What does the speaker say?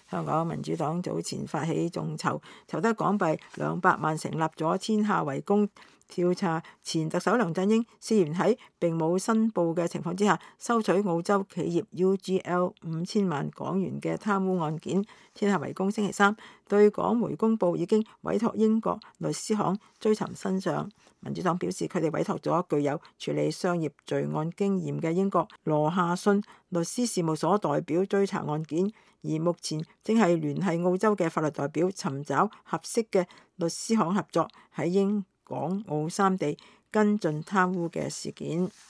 香港民主黨早前發起眾籌，籌得港幣200萬，成立咗天下圍攻，調查前特首梁振英涉嫌喺並冇申報嘅情況之下，收取澳洲企業 UGL 5000萬港元嘅貪污案件。天下圍攻星期三對港媒公佈，已經委託英國律師行追尋真相。民主黨表示，佢哋委託咗具有處理商業罪案經驗嘅英國羅夏遜律師事務所代表追查案件，而目前正係聯繫澳洲嘅法律代表，尋找合適嘅律師行合作，喺英港澳三地跟進貪污嘅事件。